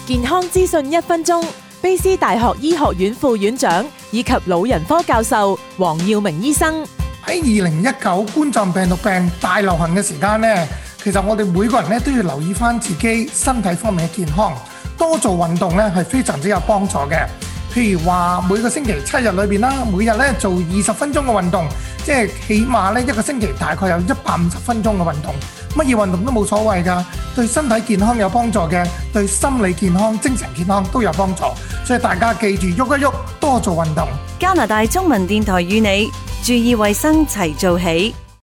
健康資訊1分鐘，卑斯大學醫學院副院長以及老人科教授黃耀明醫生。 喺2019冠狀病毒病大流行嘅時間呢，其實我哋每個人咧都要留意翻自己身體方面嘅健康，多做運動咧係非常之有幫助嘅。譬如話每個星期7日裏邊啦，每日咧做20分鐘嘅運動，即係起碼咧一個星期大概有150分鐘嘅運動。乜嘢運動都冇所謂㗎，對身體健康有幫助嘅，對心理健康、精神健康都有幫助。所以大家記住喐一喐，多做運動。 加拿大中文電台與你注意衛生齊做起。